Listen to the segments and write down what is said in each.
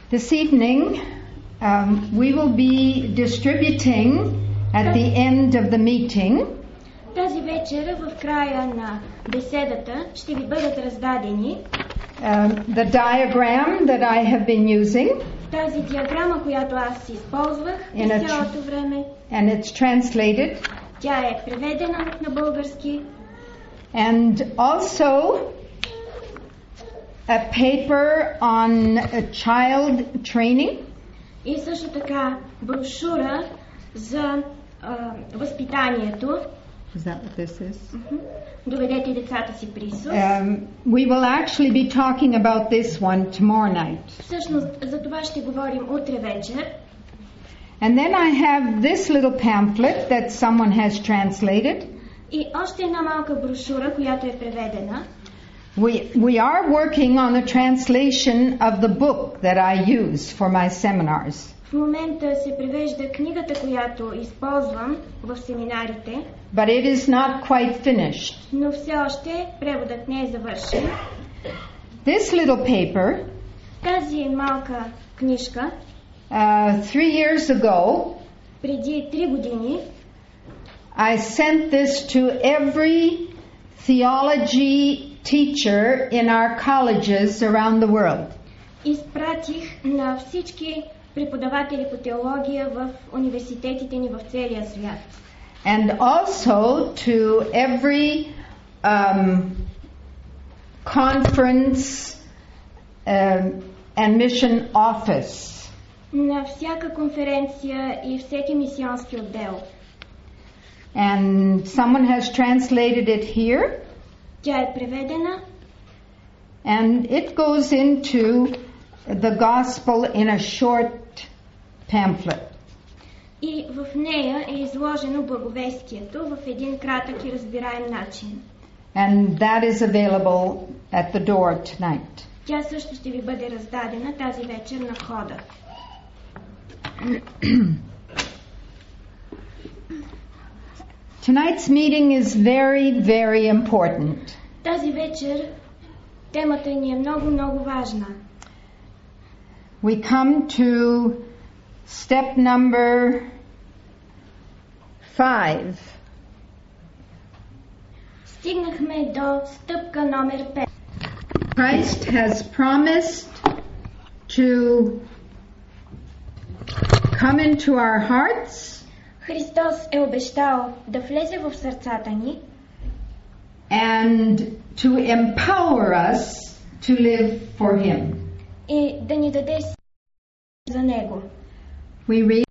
This evening, we will be distributing at the end of the meeting Тази вечер в края на беседата ще ви бъдат раздадени the diagram that I have been using, тази диаграма, която аз използвах през цялото време. and it's translated, Тя е преведена на български. and also a paper on child training. И също така брошура за възпитанието. Is that what this is? Доведете децата си при Исус. We will actually be talking about this one tomorrow night. Всъщност за това ще говорим утре вечер. And then I have this little pamphlet that someone has translated. И още една малка брошура, която е преведена. We are working on the translation of the book that I use for my seminars. В момента се превежда книгата, която използвам в семинарите. But it is not quite finished. Но все още преводът не е завършен. This little paper, Тази малка книжка, 3 years ago, преди 3 години, I sent this to every theology teacher in our colleges around the world. изпратих на всички преподаватели по теология в университетите ни в целия свят. And also to every conference and mission office. На всяка конференция и всеки мисионски отдел. And someone has translated it here. Тя е преведена. And it goes into the gospel in a short pamphlet. И в нея е изложено благовестието в един кратък и разбираем начин. And that is available at the door tonight. Тя също ще ви бъде раздадена тази вечер на входа. Tonight's meeting is very, very important. Тази вечер темата ни е много важна. We come to step number 5. Стигнахме до стъпка номер 5. Christ has promised to come into our hearts. Христос е обещал да влезе в сърцата ни And to empower us to live for Him. и да ни даде сила за Него. We read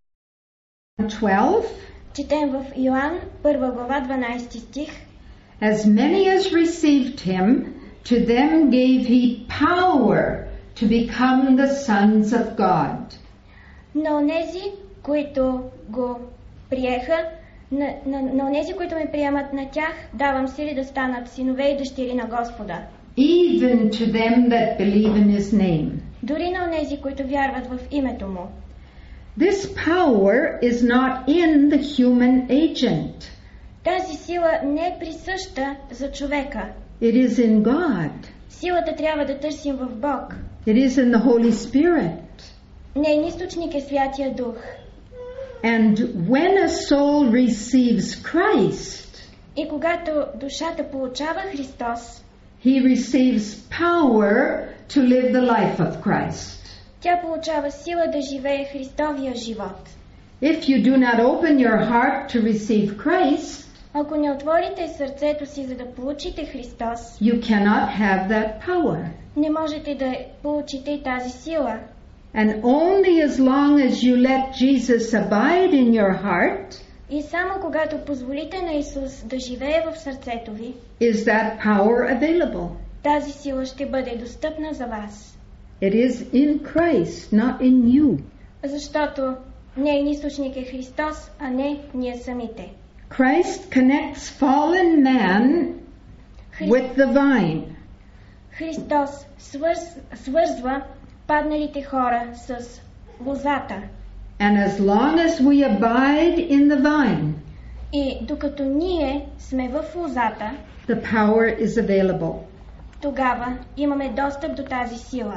12. Четем в Йоан, 1 глава, 12 стих. As many as received Him, to them gave He power to become the sons of God. На онези, които го приеха, на онези, които ме приемат, на тях давам сили да станат синове и дъщери на Господа. Even to them that believe in His name. Дори на онези, които вярват в името му. This power is not in the human agent. Тази сила не е присъща за човека. It is in God. Силата трябва да търсим в Бог. It is in the Holy Spirit. Нейн източник е Святия Дух. And when a soul receives Christ, И когато душата получава Христос, he receives power to live the life of Christ. тя получава сила да живее Христовия живот. If you do not open your heart to receive Christ, Ако не отворите сърцето си, за да получите Христос, you cannot have that power. не можете да получите и тази сила. And only as long as you let Jesus abide in your heart, И само когато позволите на Исус да живее в сърцето ви, is that power available. тази сила ще бъде достъпна за вас. It is in Christ, not in you. Защото нейн източник е Христос, а не ние самите. Christ connects fallen man with the vine. Христос свързва падналите хора с лозата. And as long as we abide in the vine, И докато ние сме в лозата, the power is available. тогава имаме достъп до тази сила.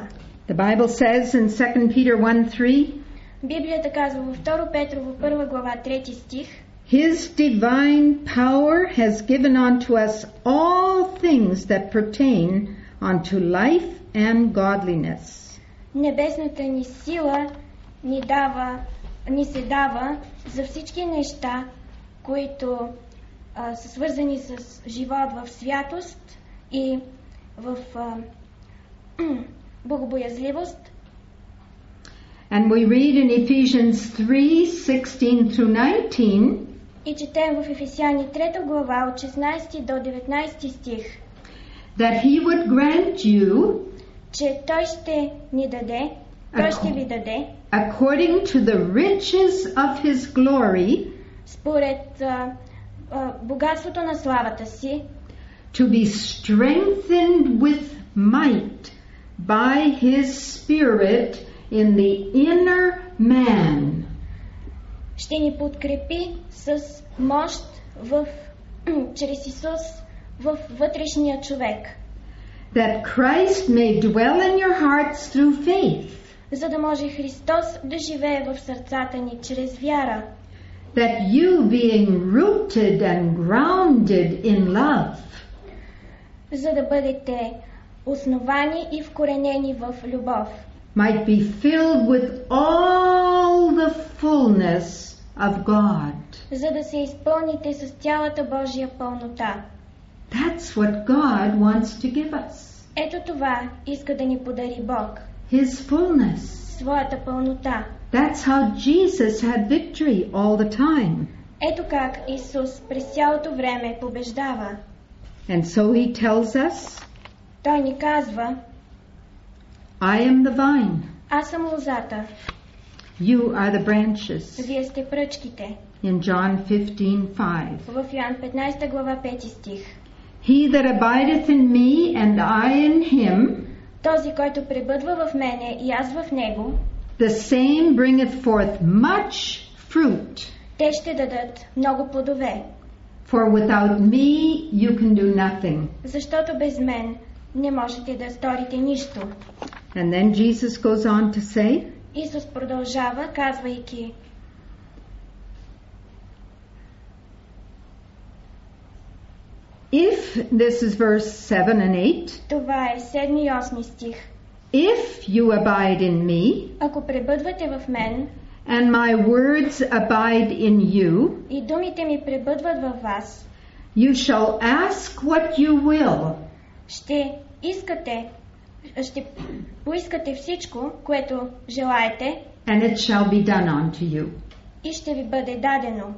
The Bible says in 2 Peter 1:3, Библията казва във 2 Петрово 1 глава 3 стих: His divine power has given unto us all things that pertain unto life and godliness. Небесната ни сила ни се дава за всички неща, които са свързани с живот в святост и в богобоязливост. And we read in Ephesians 3:16 through 19, И четем в Ефесяни 3 глава от 16 до 19 стих, that he would grant you, че Той ще ни даде, Той ще ви даде, according to the riches of his glory, според богатството на славата си, to be strengthened with might by his Spirit in the inner man. Ще ни подкрепи с мощ чрез Исус в вътрешния човек, That Christ may dwell in your hearts through faith. за да може Христос да живее в сърцата ни чрез вяра. That you, being rooted and grounded in love, За да бъдете основани и вкоренени в любов, might be filled with all the fullness of God. за да се изпълните с цялата Божия пълнота. That's what God wants to give us. Ето това иска да ни подари Бог. His fullness. Своята пълнота. That's how Jesus had victory all the time. Ето как Исус през цялото време побеждава. And so he tells us, Той ни казва: I am the vine. Аз съм лозата. You are the branches. Вие сте пръчките. In John 15:5. В Йоан 15 глава 5 стих. He that abideth in me and I in him, Този, който пребъдва в мене и аз в него, the same bringeth forth much fruit. те ще дадат много плодове. For without me you can do nothing. Защото без мен не можете да сторите нищо. And then Jesus goes on to say, Исус продължава, казвайки: if, this is verse 7 and 8, Това е 7 и 8 стих. if you abide in me, Ако пребъдвате в мен and my words abide in you, и думите ми пребъдват във вас, you shall ask what you will, ще поискате всичко, което желаете, and it shall be done unto you. и ще ви бъде дадено.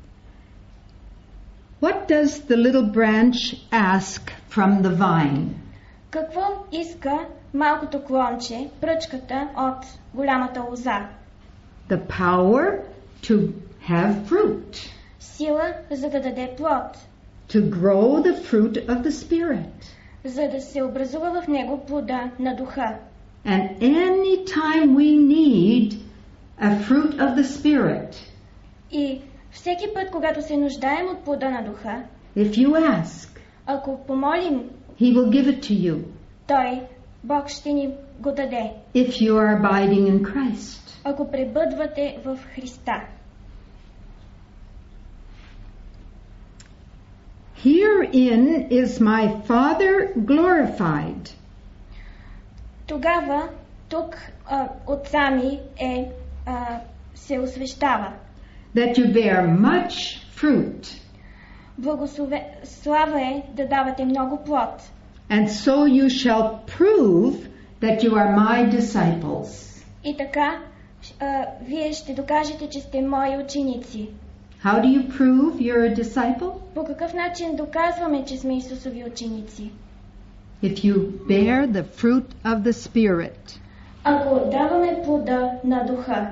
What does the little branch ask from the vine? Какво иска малкото клонче, пръчката от голямата лоза? The power to have fruit, Сила, за да даде плод, to grow the fruit of the Spirit. за да се образува в него плода на духа. And any time we need a fruit of the Spirit, И всеки път, когато се нуждаем от плода на духа, if you ask, ако помолим, He will give it to you. Бог ще ни го даде. If you are abiding in Christ. Ако пребъдвате в Христа. Herein is my Father glorified. Тогава тук Отца ми се освещава. That you bear much fruit. Слава е да давате много плод. And so you shall prove that you are my disciples. И така вие ще докажете, че сте мои ученици. How do you prove you're a disciple? По какъв начин доказваме, че сме Исусови ученици? If you bear the fruit of the Spirit. Ако даваме плода на духа.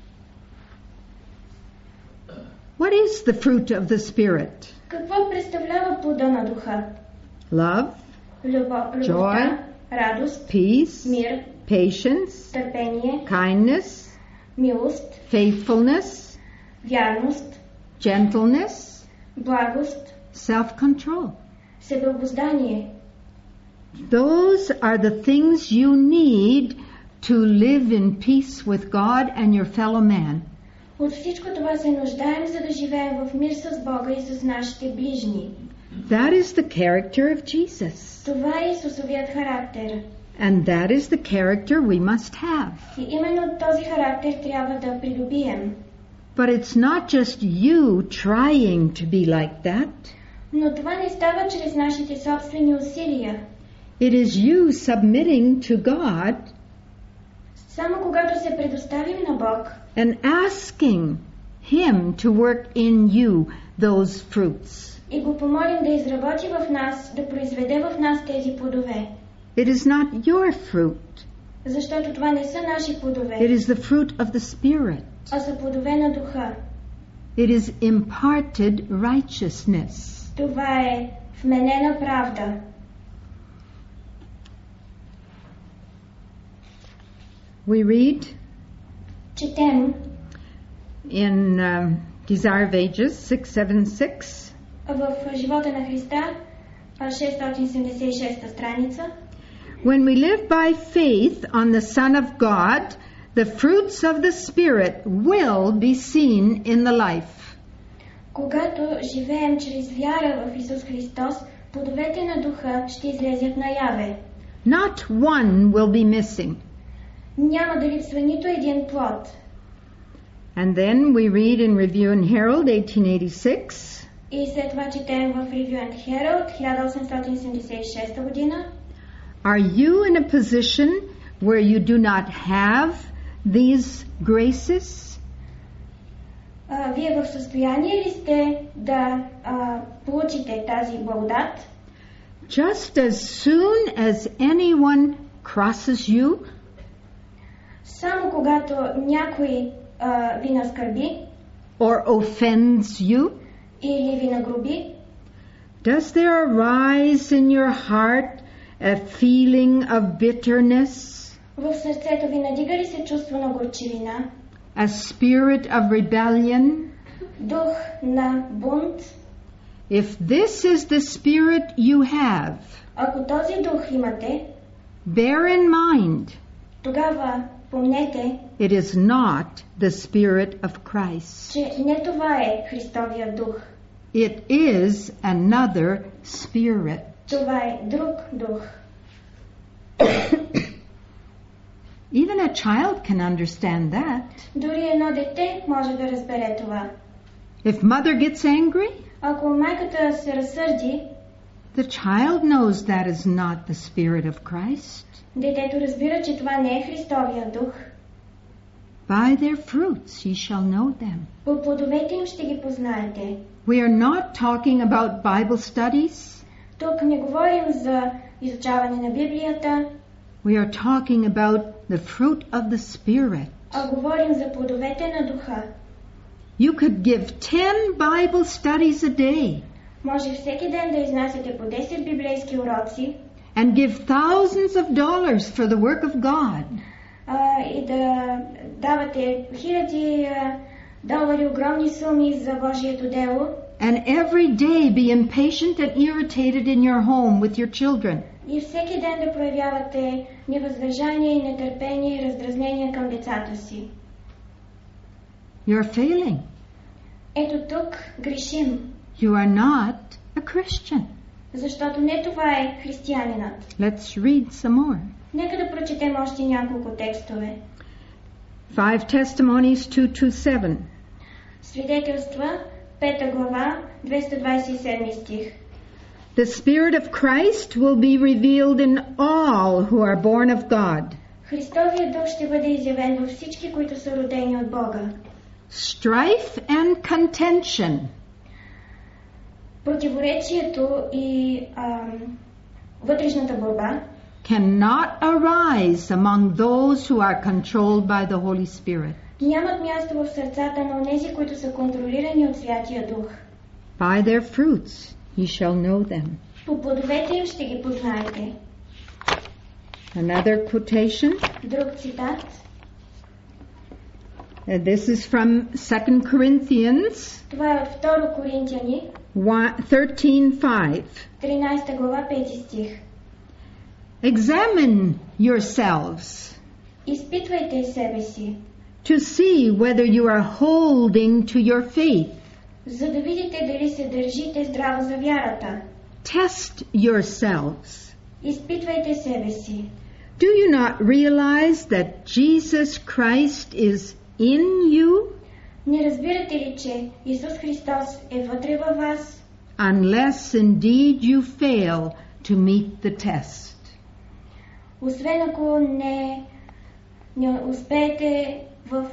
What is the fruit of the Spirit? Какво представлява плода на духа? Love, любовта, радост, peace, мир, patience, търпение, kindness, милост, faithfulness, вярност, gentleness, благост, self-control. себеобуздание. Those are the things you need to live in peace with God and your fellow man. От всичко това се нуждаем, за да живеем в мир с Бога и с нашите ближни. That is the character of Jesus. Това е Исусовият характер. And that is the character we must have. И именно този характер трябва да придобием. But it's not just you trying to be like that. Но това не става чрез нашите собствени усилия. It is you submitting to God Само когато се предоставим на Бог and asking Him to work in you those fruits. и го помолим да изработи в нас, да произведе в нас тези плодове. It is not your fruit. Защото това не са наши It плодове, is the fruit of the Spirit. а са плодове на духа. It is imparted righteousness. Това е вменена правда. We read Четем in Desire of Ages 676, в живота на Христа, 676 страница. when we live by faith on the Son of God, the fruits of the Spirit will be seen in the life. Когато живеем чрез вяра в Исус Христос, плодовете на духа ще излезят наяве. Not one will be missing. Няма да липсва нито един плод. And then we read in Review and Herald 1886, И след това четем в Review and Herald 1876 година. are you in a position where you do not have these graces? Вие в състояние ли сте да получите тази благодат? Just as soon as anyone crosses you, Само когато някой ви наскърби or offends you, или ви нагруби, does there arise in your heart a feeling of bitterness, в сърцето ви надига ли се чувство на горчивина, a spirit of rebellion? дух на бунт? If this is the spirit you have, Ако този дух имате, bear in mind, тогава помнете, it is not the Spirit of Christ. че не това е Христовия дух. It is another spirit. Това е друг дух. Even a child can understand that. Дори едно дете може да разбере това. If mother gets angry, Ако майката се разсърди, the child knows that is not the Spirit of Christ. детето разбира, че това не е Христовия дух. By their fruits ye shall know them. По плодовете им ще ги познаете. We are not talking about Bible studies. Тук не говорим за изучаване на Библията, We are talking about the fruit of the Spirit. а говорим за плодовете на духа. You could give 10 Bible studies a day Може всеки ден да изнасяте по 10 библейски уроци and give thousands of dollars for the work of God. И да давате хиляди долари, огромни суми за Божието дело. And every day be impatient and irritated in your home with your children. И всеки ден да проявявате невъздържание и нетърпение и раздразнение към децата си. You're failing. Ето тук грешим, You are not a Christian. защото не това е християнинът. Let's read some more. Нека да прочетем още няколко текстове. 5 Testimonies 2:27. Свидетелства, 5 глава, 227 стих. The Spirit of Christ will be revealed in all who are born of God. Христовият дух ще бъде изявен във всички, които са родени от Бога. Strife and contention Противоречието и вътрешната борба cannot arise among those who are controlled by the Holy Spirit. нямат място в сърцата на онези, които са контролирани от Святия Дух. By their fruits ye shall know them. По плодовете им ще ги познаете. Another quotation. Друг цитат. This is from 2 Corinthians Това е от 2 Коринтияни, 13:5. 13 глава, 5 стих. Examine yourselves. Изпитвайте себе си, to see whether you are holding to your faith. за да видите дали се държите здраво за вярата. Test yourselves. Изпитвайте себе си. Do you not realize that Jesus Christ is in you? Не разбирате ли, че Исус Христос е вътре във вас? Unless indeed you fail to meet the test. Освен ако не успеете в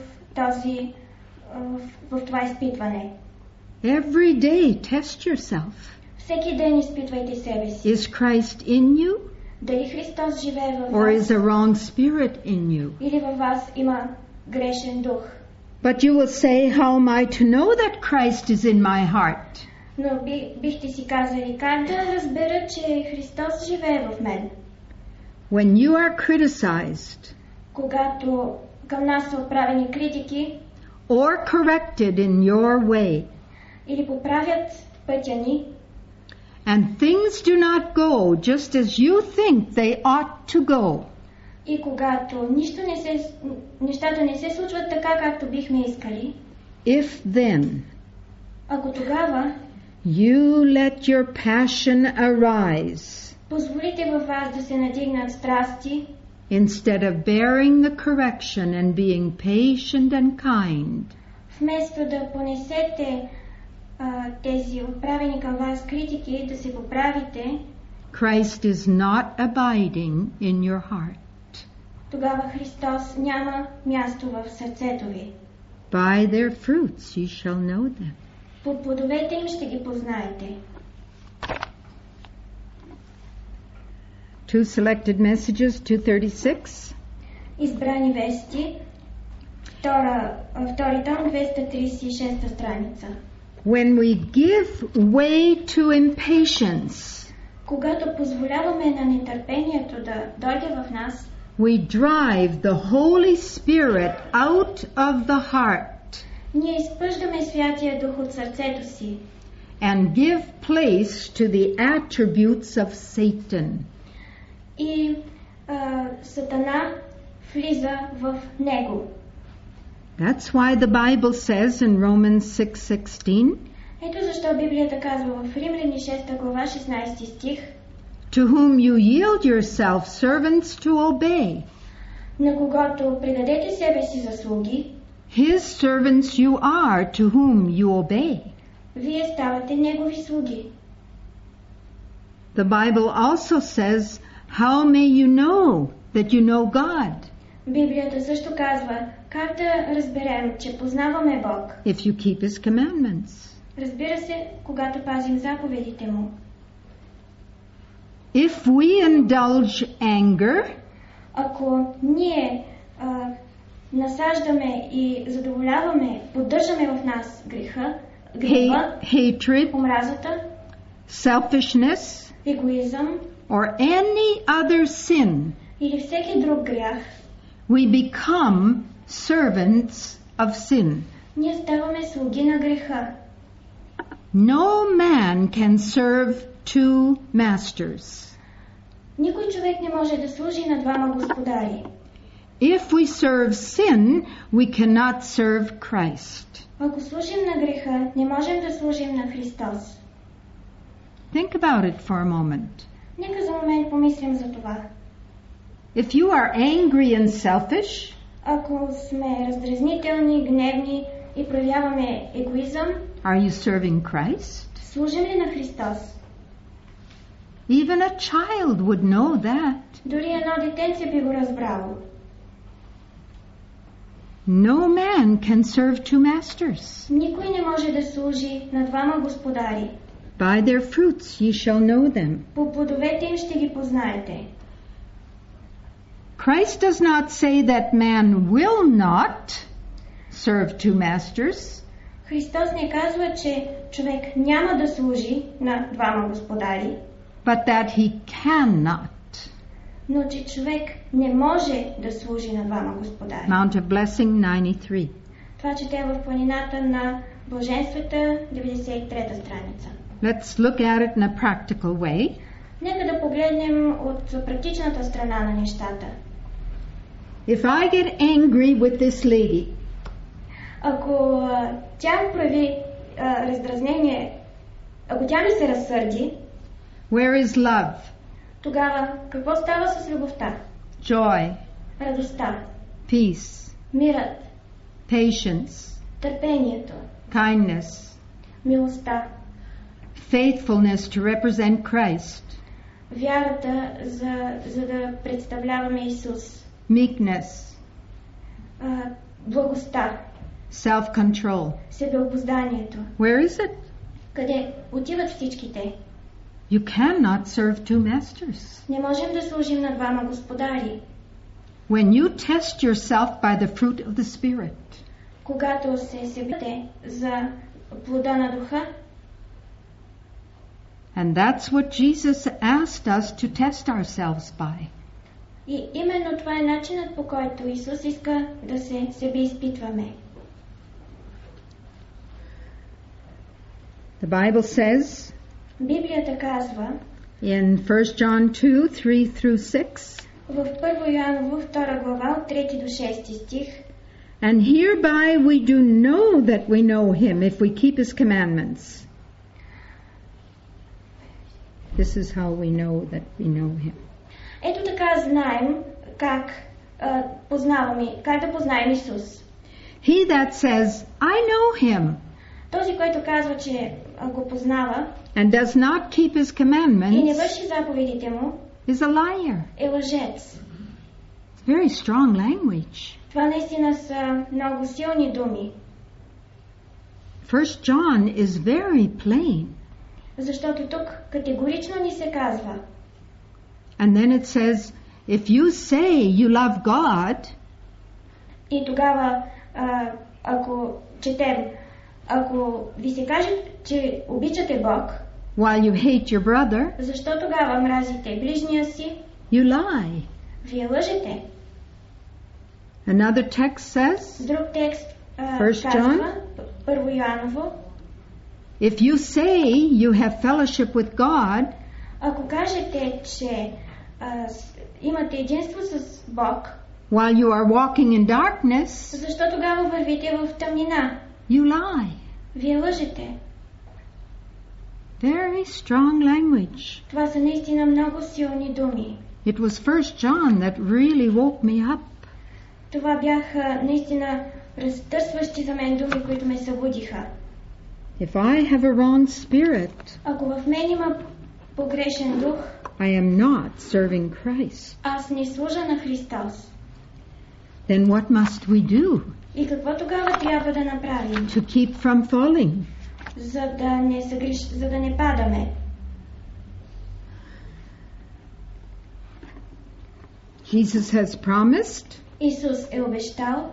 това изпитване. Every day test yourself. Всеки ден изпитвайте себе си. Is Christ in you? Дали Христос живее във Or is вас? a wrong spirit in you? Или във вас има грешен дух? But you will say, how am I to know that Christ is in my heart? Но бихте си казали, как да разбера, че Христос живее в мен? When you are criticized Когато към нас са отправени критики or corrected in your way, или поправят пътя ни, and things do not go just as you think they ought to go, и когато нещата не се случват така, както бихме искали, if then ако тогава you let your passion arise, позволите във вас да се надигнат страсти, instead of bearing the correction and being patient and kind, вместо да понесете тези отправени към вас критики, да се поправите, Christ is not abiding in your heart. тогава Христос няма място в сърцето ви. By their fruits ye shall know them. По плодовете им ще ги познаете. Two selected messages, 236. Избрани вести, втори том, 236 страница. When we give way to impatience, Когато позволяваме на нетърпението да дойде в нас, we drive the Holy Spirit out of the heart ние изпъждаме Святия Дух от сърцето си and give place to the attributes of Satan. и Сатана влиза в него. That's why the Bible says in Romans 6:16, Ето защо Библията казва в Римляни 6 глава 16 стих: to whom you yield yourself servants to obey, на когото предадете себе си за слуги, his servants you are to whom you obey. вие ставате негови слуги. The Bible also says, how may you know that you know God Библията също казва, как да разберем, че познаваме Бог. if you keep his commandments? Разбира се, когато пазим заповедите му. If we indulge anger, Ако ние насаждаме и задоволяваме, поддържаме в нас грева, hatred, омразата, selfishness, егоизъм or any other sin, или всеки друг грях, we become servants of sin. ние ставаме слуги на греха. No man can serve two masters. Никой човек не може да служи на двама господари. If we serve sin, we cannot serve Christ. Ако служим на греха, не можем да служим на Христос. Think about it for a moment. Нека за момент помислим за това. If you are angry and selfish, Ако сме раздразнителни, гневни и проявяваме егоизъм, are you serving Christ? служим ли на Христос? Even a child would know that. Дори едно детенце би го разбрало. No man can serve two masters. Никой не може да служи на двама господари. By their fruits ye shall know them. По плодовете им ще ги познаете. Christ does not say that man will not serve two masters. Христос не казва, че човек няма да служи на двама господари, but that he cannot. но че човек не може да служи на двама господари. Mount of Blessing 93. Това четем в планината на Блаженствата, 93-та страница. Let's look at it in a practical way. Нека да погледнем от практичната страна на нещата. If I get angry with this lady, Ако тя прояви раздразнение, ако тя ми се разсърди, where is love, тогава какво става с любовта? joy, Радостта, peace, мирът, patience, търпението, kindness, милостта, faithfulness to represent Christ, вярата, за да представляваме Исус, meekness, благостта, self-control. себеобузданието. Where is it? Къде отиват всичките? You cannot serve two masters. Не можем да служим на двама господари. When you test yourself by the fruit of the Spirit, Когато се себите за плода на духа, and that's what Jesus asked us to test ourselves by. и именно това е начинът, по който Исус иска да се себеизпитваме. The Bible says Библията казва in 1 John 2, 3 through 6, в 1 Йоаново 2 глава от 3 до 6 стих: and hereby we do know that we know him if we keep his commandments. This is how we know that we know him. Ето така знаем как да познаем Исус. He that says, I know him, Този, който казва, че го познава and does not keep his и не commandments, върши заповедите му, is a liar. е лъжец. It's very strong language. Това наистина са много силни думи, 1 John is very plain. защото тук категорично ни се казва: And then it says, if you say you love God, и тогава, ако четем, ако ви се каже, че обичате Бог, while you hate your brother, защо тогава мразите ближния си? you lie. Вие лъжете. Another text says, Друг текст First казва, 1 Йоаново: if you say you have fellowship with God, ако кажете, че имате единство с Бог, while you are walking in darkness, защо тогава вървите в тъмнина? you lie. Вие лъжете. Very strong language. Това са наистина много силни думи. It was 1 John that really woke me up. Това бяха наистина разтърсващи за мен думи, които ме събудиха. If I have a wrong spirit, Ако в мен има погрешен дух, I am not serving Christ. аз не служа на Христос. Then what must we do И какво тогава трябва да направим, to keep from falling? за да не падаме? Jesus has promised Исус е обещал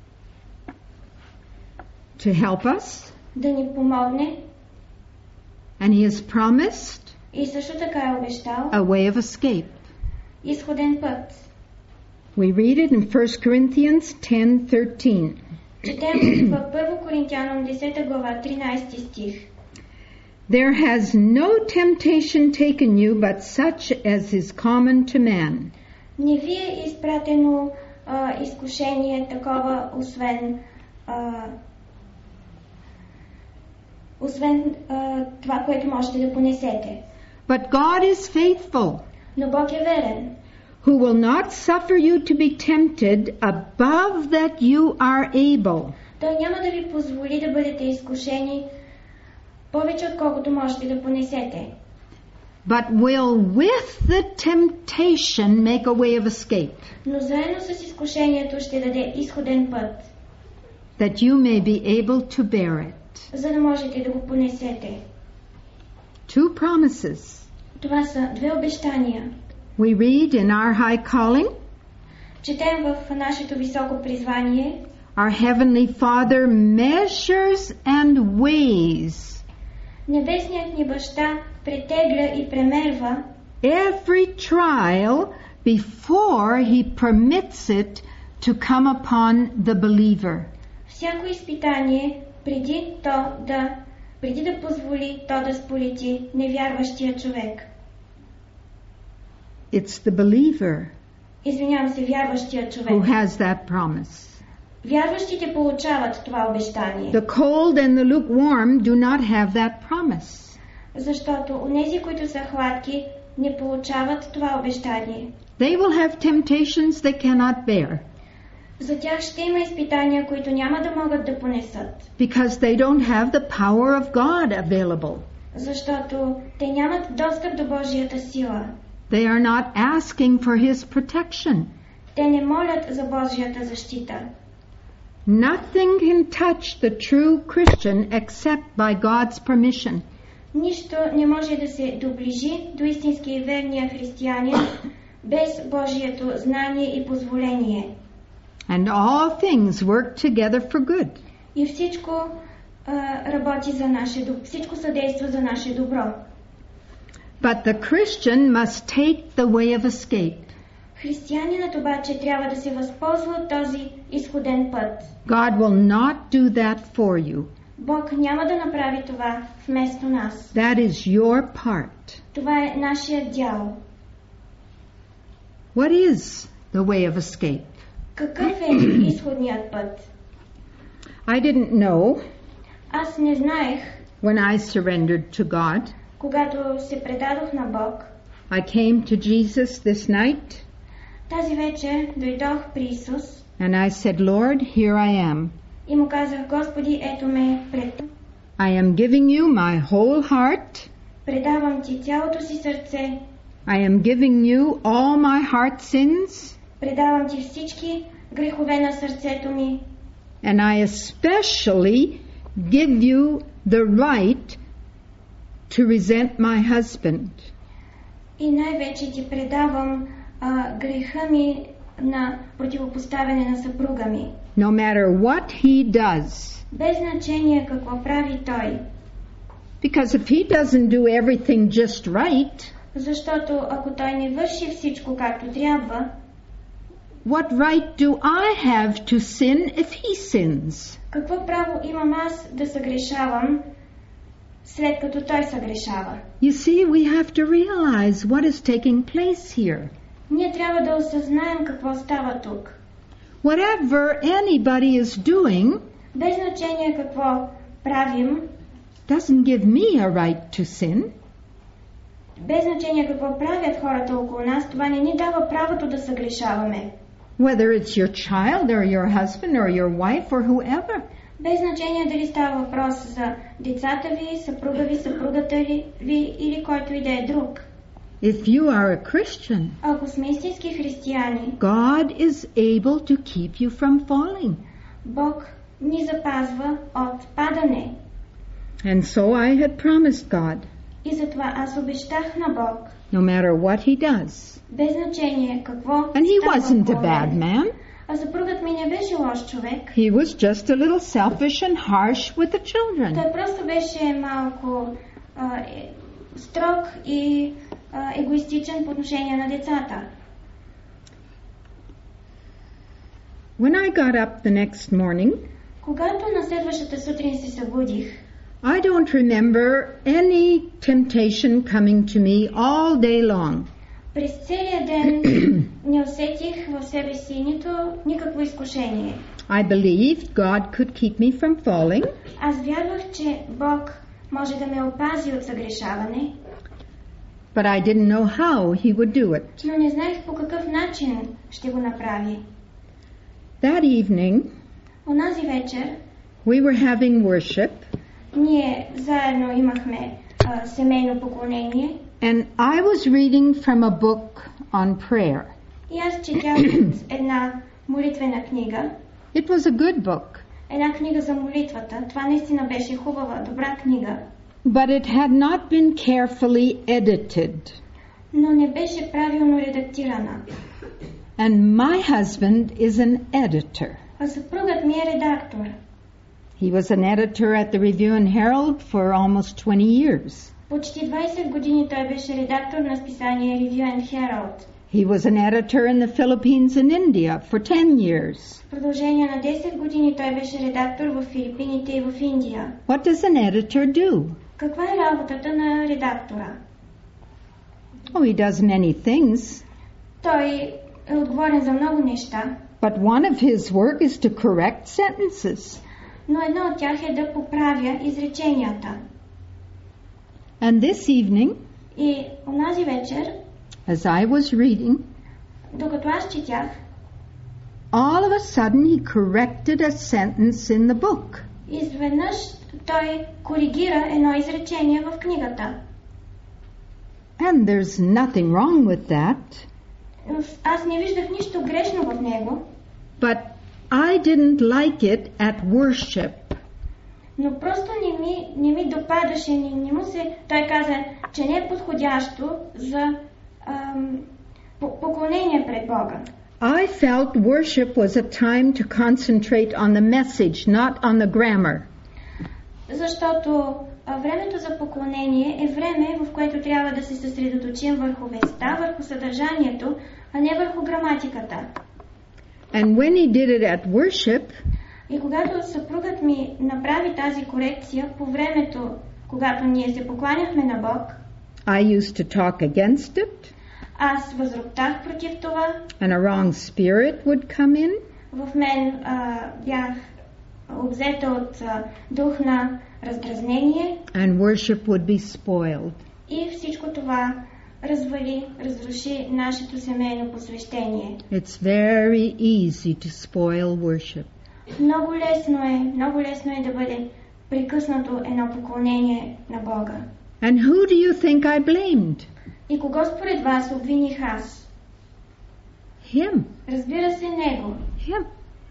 to help us, да ни помогне and he has promised и също така е обещал a way of escape. изходен път. We read it in 1 Corinthians 10:13. Четем в 1 Коринтяном 10 глава 13 стих. There has no temptation taken you but such as is common to man. Не ви е изпратено изкушение такова, освен това, което можете да понесете. But God is faithful, Но Бог е верен, who will not suffer you to be tempted above that you are able. Той няма да ви позволи да бъдете изкушени повече, отколкото можете да понесете. But will with the temptation make a way of escape, Но заедно с изкушението ще даде изходен път, that you may be able to bear it. за да можете да го понесете. Two promises. Това са две обещания. We read in our high calling, Четем в нашето високо призвание: our Heavenly Father measures and weighs Небесният ни баща претегля и премерва every trial before he permits it to come upon the believer. всяко изпитание преди да позволи то да сполети невярващия човек. It's the believer Извинявам се, вярващия човек. who has that promise. Вярващите получават това обещание. The cold and the lukewarm do not have that promise. Защото онези, които са хладки, не получават това обещание. They will have temptations they cannot bear За тях ще има изпитания, които няма да могат да понесат. because they don't have the power of God available. Защото те нямат достъп до Божията сила. They are not asking for His protection. Те не молят за Божията защита. Nothing can touch the true Christian except by God's permission. Нищо не може да се доближи до истински и верния християнин без Божието знание и позволение. And all things work together for good. И всичко работи за наше добро. Всичко съдейства за наше добро. But the Christian must take the way of escape. Християнинът обаче трябва да се възползва от този изходен път. God will not do that for you. Бог няма да направи това вместо нас. That is your part. Това е нашия дял. What is the way of escape? Какъв е изходният път? I didn't know Аз не знаех, when I surrendered to God. когато се предадох на Бог. I came to Jesus this night Тази вечер дойдох при Исус and I said, Lord, here I am. и му казах: Господи, ето ме пред. I am giving you my whole heart. Предавам ти цялото си сърце. I am giving you all my heart sins. Предавам ти всички грехове на сърцето ми. And I especially give you the right to resent my husband. И най-вече ти предавам греха ми на противопоставяне на съпруга ми. No matter what he does. Без значение какво прави той. Because if he doesn't do everything just right, защото ако той не върши всичко както трябва, what right do I have to sin if he sins? какво право имам аз да съгрешавам, след като той съгрешава? You see, we have to realize what is taking place here. Ние трябва да осъзнаем какво става тук. Whatever anybody is doing без значение какво правим, doesn't give me a right to sin. без значение какво правят хората около нас, това не ни дава правото да съгрешаваме. Whether it's your child or your husband or your wife or whoever. Без значение дали става въпрос за децата ви, съпругата ви или който и да е друг. If you are a Christian, ако сме истински християни, God is able to keep you from falling. Бог ни запазва от падане. And so I had promised God. И затова аз обещах на Бог. No matter what he does. Без значение какво And he wasn't a bad man. А съпругът ми не беше лош човек. He was just a little selfish and harsh with the children. Той просто беше малко строг и егоистичен по отношение на децата. When I got up the next morning, когато на следващата сутрин се събудих, I don't remember any temptation coming to me all day long. През целия ден не усетих в себе си никакво изкушение. I believed God could keep me from falling. Аз вярвах, че Бог може да ме опази от съгрешаване. But I didn't know how he would do it. Но не знаех по какъв начин ще го направи. That evening, онази вечер, we were having worship. Ние заедно имахме семейно поклонение. And I was reading from a book on prayer. И аз четях една молитвена книга. It was a good book. Една книга за молитвата. Това наистина беше хубава, добра книга. But it had not been carefully edited. Но не беше правилно редактирана. And my husband is an editor. А съпругът ми е редактор. He was an editor at the Review and Herald for almost 20 years. Почти 20 години той беше редактор на списание Review and Herald. He was an editor in the Philippines and India for 10 years. В продължение на 10 години той беше редактор в Филипините и в Индия. What does an editor do? Каква е работата на редактора? Oh, he does many things. Той е отговорен за много неща, but one of his work is to correct sentences. но едно от тях е да поправя изреченията. And this evening, И онази вечер, as I was reading, докато аз четях, all of a sudden he corrected a sentence in the book. изведнъж той коригира едно изречение в книгата. And there's nothing wrong with that. Аз не виждах нищо грешно в него, But I didn't like it at worship. но просто не ми допадаше, не му се... Той каза, че не е подходящо за поклонение пред Бога. I felt worship was a time to concentrate on the message, not on the grammar. Защото времето за поклонение е време, в което трябва да се съсредоточим върху веста, върху съдържанието, а не върху граматиката. And when he did it at worship, И когато съпругът ми направи тази корекция по времето, когато ние се покланяхме на Бог, I used to talk against it, аз възроптах против това, and a wrong spirit would come in, в мен бях обзета от дух на раздразнение and worship would be spoiled. и всичко това разруши нашето семейно посвещение. It's very easy to spoil worship. Много лесно е да бъде прекъснато едно поклонение на Бога. And who do you think I blamed? И кого според вас обвиних аз? Him. Разбира се, него. Him.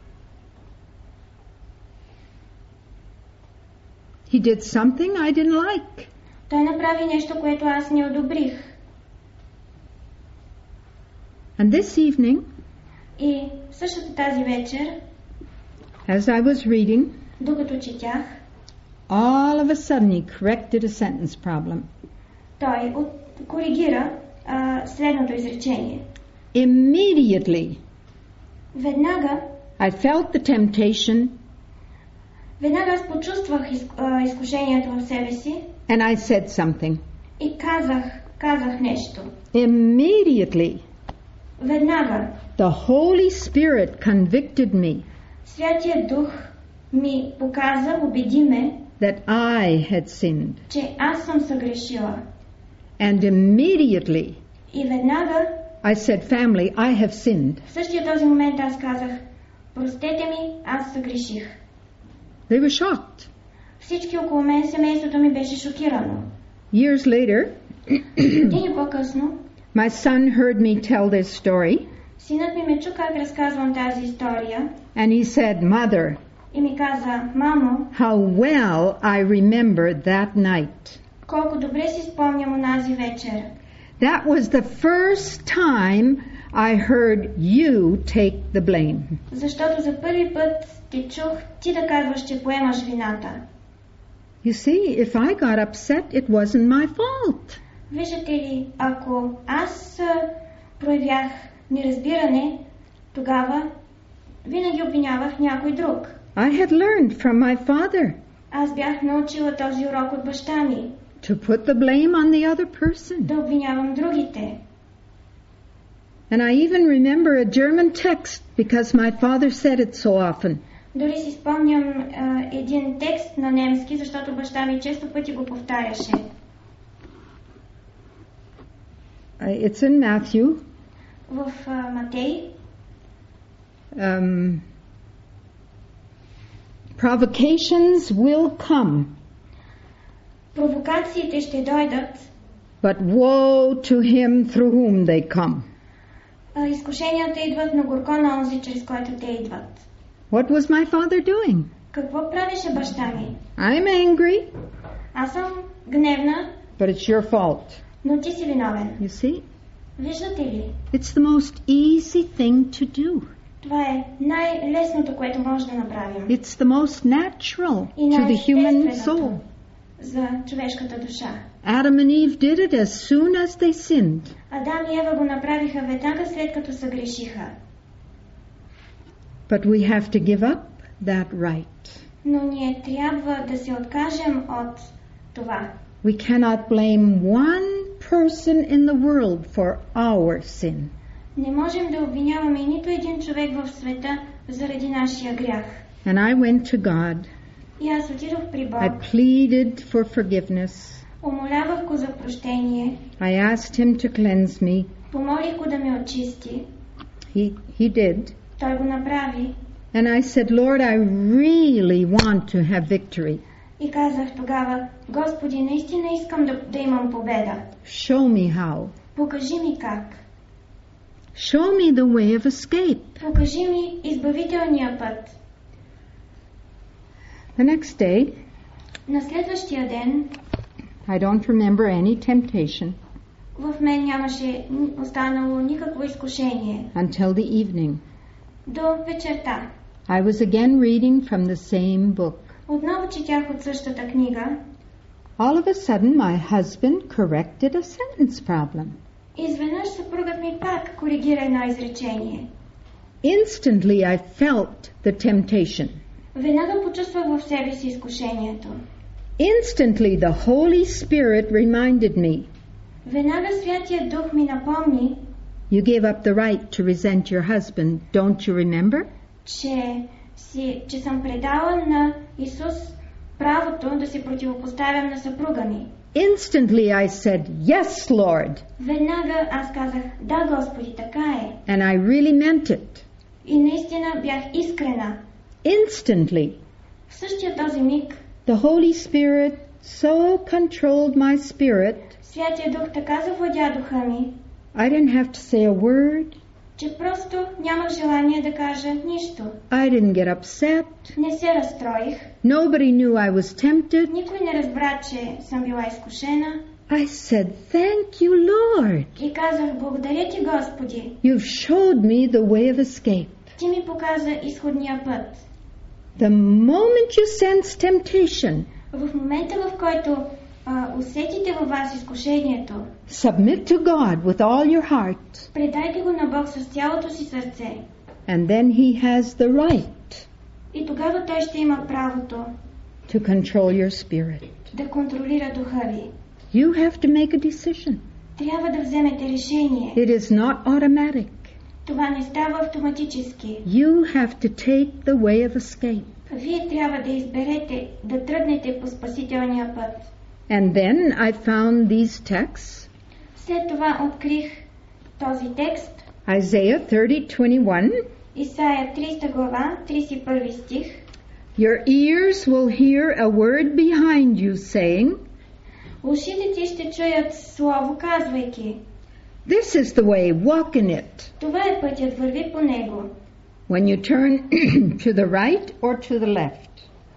He did something I didn't like. Той направи нещо, което аз не одобрих. And this evening, И същата тази вечер, as I was reading, докато четях, all of a sudden he corrected a sentence problem. той коригира следното изречение. Immediately, Веднага I felt the temptation аз почувствах изкушението в себе си and I said something. и казах нещо. Immediately, Веднага the Holy Spirit convicted me Святия Дух ми показа, убеди ме, that I had sinned. че аз съм съгрешила. And immediately, И веднага, I said, family, I have sinned. в същия този момент аз казах, простете ми, аз съгреших. They were shocked. Всички около мен, семейството ми беше шокирано. Years later, Години по-късно, my son heard me tell this story, синът ми ме чу как разказвам тази история and he said, Mother, и ми каза, мамо, how well I remember that night. колко добре си спомням онази вечер. That was the first time I heard you take the blame. Защото за първи път те чух ти да казваш, че поемаш вината. You see, if I got upset, it wasn't my fault. Виждате ли, ако аз проявях неразбиране, тогава винаги обвинявах някой друг. I had learned from my father Аз бях научила този урок от баща ми, to put the blame on the other person. да обвинявам другите. And I even remember a German text because my father said it so often. Дори си спомням един текст на немски, защото баща ми често пъти го повтаряше. It's in Matthew. В Матей. Provocations will come, Провокациите ще дойдат, but woe to him through whom they come. Изкушенията идват, но горко на онзи, чрез който те идват. What was my father doing? Какво правеше баща ми? I'm angry, Аз съм гневна, but it's your fault. но ти си виновен. You see? Виждате ли? It's the most easy thing to do. Това е най-лесното, което може да направим. It's the most natural И to the human най-естественото soul. за човешката душа. Adam and Eve did it as soon as they sinned. Адам и Ева го направиха веднага след като съгрешиха. But we have to give up that right. Но ние трябва да се откажем от това. We cannot blame one person in the world for our sin. Не можем да обвиняваме нито един човек в света заради нашия грях. And I went to God. И аз отидох при Бог. I pleaded for forgiveness. Умолявах го за прощение. I asked him to cleanse me. Помолих го да ме очисти. He did. Той го направи. And I said, Lord, I really want to have victory. И казах тогава, Господи, наистина искам да имам победа. Show me how. Покажи ми как. Show me the way of escape. Покажи ми избавителния път. The next day, На следващия ден, I don't remember any temptation в мен нямаше останало никакво изкушение. until the evening. До вечерта. I was again reading from the same book. Отново четях от същата книга. All of a sudden, my husband corrected a sentence problem. Изведнъж съпругът ми пак коригира едно изречение. Instantly, I felt the temptation. Веднага почувствах в себе си изкушението. Instantly, the Holy Spirit reminded me, Веднага Святия Дух ми напомни, you gave up the right to resent your husband, don't you remember? че съм предала на Исус правото да се противопоставям на съпруга ми. Instantly I said, yes, Lord. Веднага аз казах, да, Господи, така е. And I really meant it. И наистина бях искрена. Instantly, В същия този миг the Holy Spirit so controlled my spirit, Святия Дух така завладя духа ми, I didn't have to say a word. че просто нямах желание да кажа нищо. I didn't get upset. Не се разстроих. Nobody knew I was tempted. Никой не разбра, че съм била изкушена. I said, thank you, Lord. И казах, благодаря ти, Господи. You've showed me the way of escape. Ти ми показа изходния път. The moment you sense temptation, В момента, в който усетите във вас изкушението, submit to God with all your heart. предайте го на Бог с цялото си сърце. And then He has the right И тогава Той ще има правото to control your spirit. да контролира духа ви. You have to make a decision. Трябва да вземете решение. It is not automatic. Това не става автоматически. You have to take the way of escape. Вие трябва да изберете да тръгнете по спасителния път. And then I found these texts. След това открих този текст. Isaiah 30:21. Исаия 30 глава, 31 стих. Your ears will hear a word behind you saying, Ушите ти ще чуят слово, казвайки, this is the way, walk in it. това е пътят, върви по него. When you turn to the right or to the left.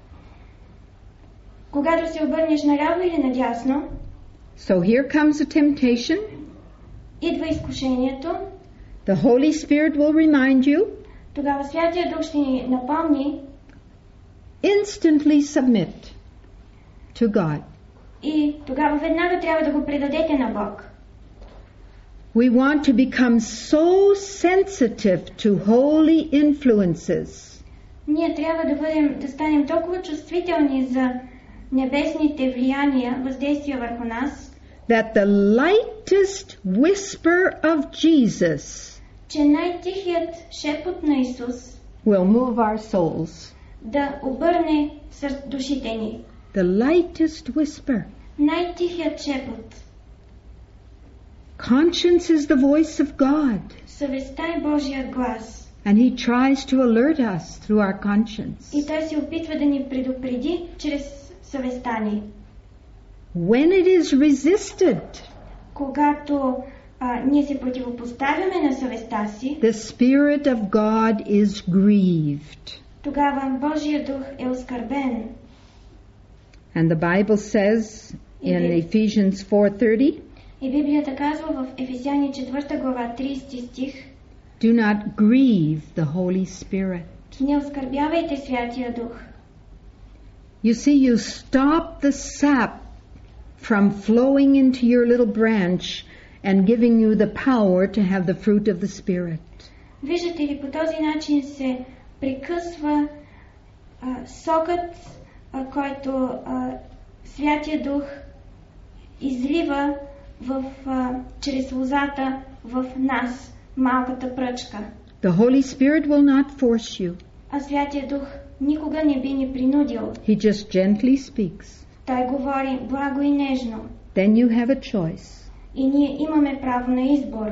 Когато се обърнеш наляво или надясно, So here comes a temptation. идва изкушението. The Holy Spirit will remind you. Тогава Святия Дух ще ни напомни. Instantly submit to God. И тогава веднага трябва да го предадете на Бог. We want to become so sensitive to holy influences. Ние трябва да станем толкова чувствителни за небесните влияния, въздействия върху нас, That the lightest whisper of Jesus че най-тихият шепот на Исус will move our souls. да обърне душите ни. The lightest whisper. Най-тихият шепот. Conscience is the voice of God. Съвестта е Божият глас. And He tries to alert us through our conscience. И Той се опитва да ни предупреди чрез съвестта ни. When it is resisted, Когато ние се противопоставяме на съвестта си, the Spirit of God is grieved. тогава Божия дух е оскърбен. And the Bible says in Ephesians 4:30, И Библията казва в Ефесяни 4 глава 30 стих, do not grieve the Holy Spirit. не оскърбявайте Святия Дух. You see, you stop the sap from flowing into your little branch and giving you the power to have the fruit of the Spirit. Виждате ли, по този начин се прекъсва сокът, който Святия Дух излива чрез лозата в нас, малката пръчка. The Holy Spirit will not force you. А Святия Дух никога не би ни принудил. He just gently speaks. Той говори благо и нежно. Then you have a choice И ние имаме право на избор.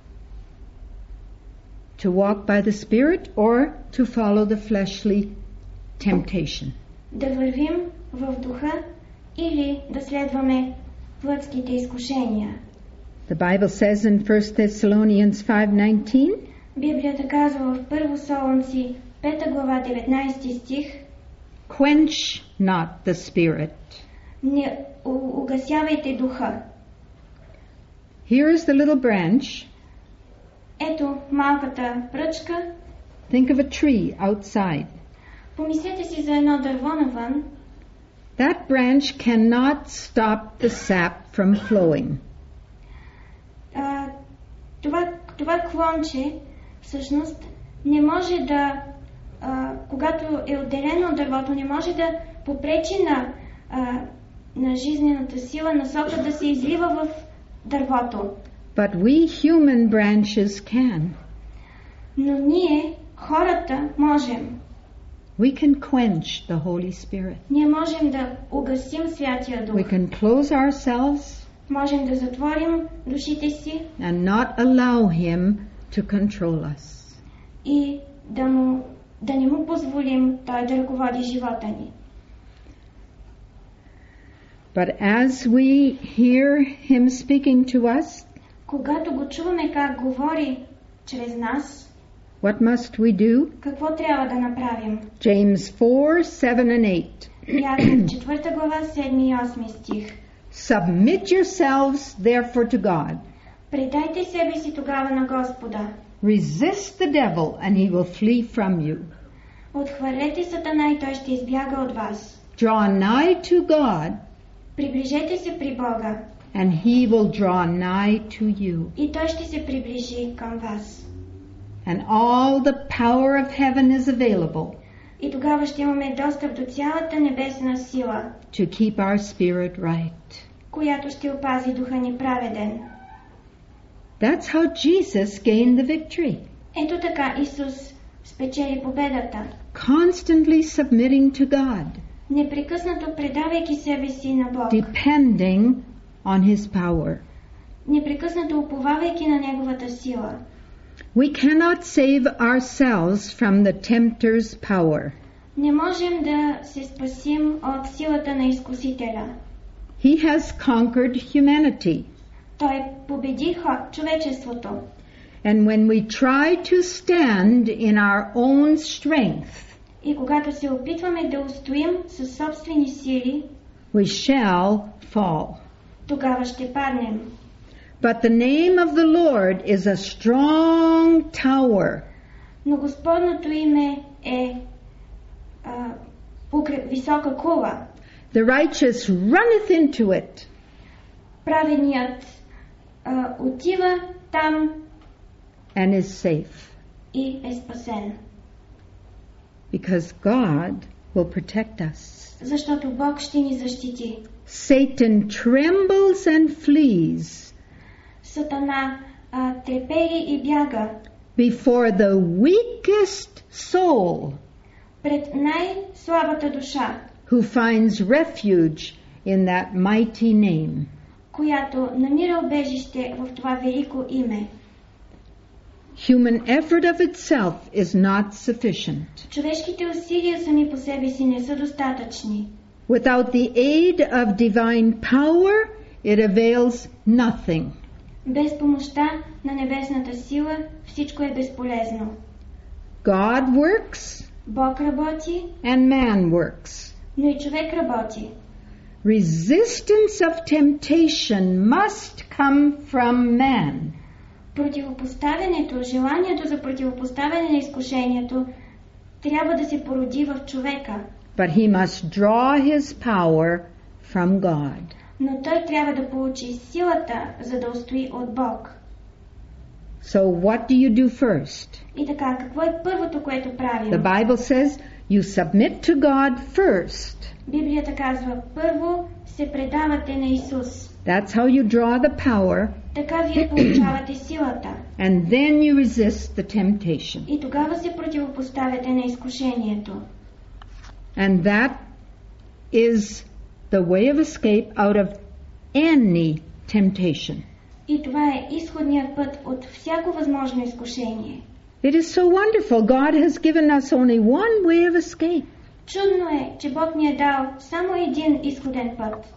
to walk by the Spirit or to follow the fleshly temptation. Да вървим в духа или да следваме плътските изкушения. The Bible says in 1 Thessalonians 5:19, Библията казва в 1 Солунци 5 глава 19 стих: quench not the Spirit. Не угасявайте духа. Here is the little branch. Ето малката пръчка. Think of a tree outside. Помислете си за едно дърво навън. That branch cannot stop the sap from flowing. Това клонче всъщност не може да, когато е отделено от дървото, не може да попречи на жизнената сила, на сока да се излива в дървото. But we human branches can. Но ние, хората, можем. We can quench the Holy Spirit. Ние можем да угасим Святия Дух. We can close ourselves Можем да затворим душите си and not allow Him to control us. и да не му позволим Той да ръководи живота ни. But as we hear Him speaking to us, Когато го чуваме как говори чрез нас, what must we do? какво трябва да направим? James 4:7 and 8. Яков 4 глава 7 и 8 стих. Submit yourselves therefore to God. Предайте себе си тогава на Господа. Resist the devil and he will flee from you. Отхвърлете Сатана и той ще избяга от вас. Draw nigh to God Приближете се при Бога and he will draw nigh to you. и той ще се приближи към вас. And all the power of heaven is available И тогава ще имаме достъп до цялата небесна сила, to keep our spirit right. която ще опази духа ни праведен. That's how Jesus gained the victory. Ето така Исус спечели победата, Constantly submitting to God, непрекъснато предавайки себе си на Бог, depending on His power. непрекъснато уповавайки на Неговата сила. We cannot save ourselves from the tempter's power. Не можем да се спасим от силата на изкусителя. He has conquered humanity. Той победи човечеството. And when we try to stand in our own strength, И когато се опитваме да устоим със собствени сили, we shall fall. тогава ще паднем. But the name of the Lord is a strong tower. Но Господното име е висока кула. The righteous runneth into it, Праведният отива там and is safe, и е спасен. because God will protect us. Защото Бог ще ни защити. Satan trembles and flees Сатана трепери и бяга before the weakest soul пред най-слабата душа, who finds refuge in that mighty name. която намира убежище в това велико име. Human effort of itself is not sufficient. Човешките усилия сами по себе си не са достатъчни. Without the aid of divine power, it avails nothing. Без помощта на небесната сила всичко е безполезно. God works Бог работи, and man works. но и човек работи. Resistance of temptation must come from man. Противопоставянето, желанието за противопоставяне на изкушението трябва да се породи в човека, But he must draw his power from God. но той трябва да получи силата, за да устои от Бог. So what do you do first? И така, какво е първото, което правим? The Bible says you submit to God first. Библията казва, първо се предавате на Исус. That's how you draw the power така вие получавате силата. And then you resist the temptation. И тогава се противопоставяте на изкушението. And that is the way of escape out of any temptation. И това е изходният път от всяко възможно изкушение. It is so wonderful. God has given us only one way of escape. Чудно е, че Бог ни е дал само един изходен път.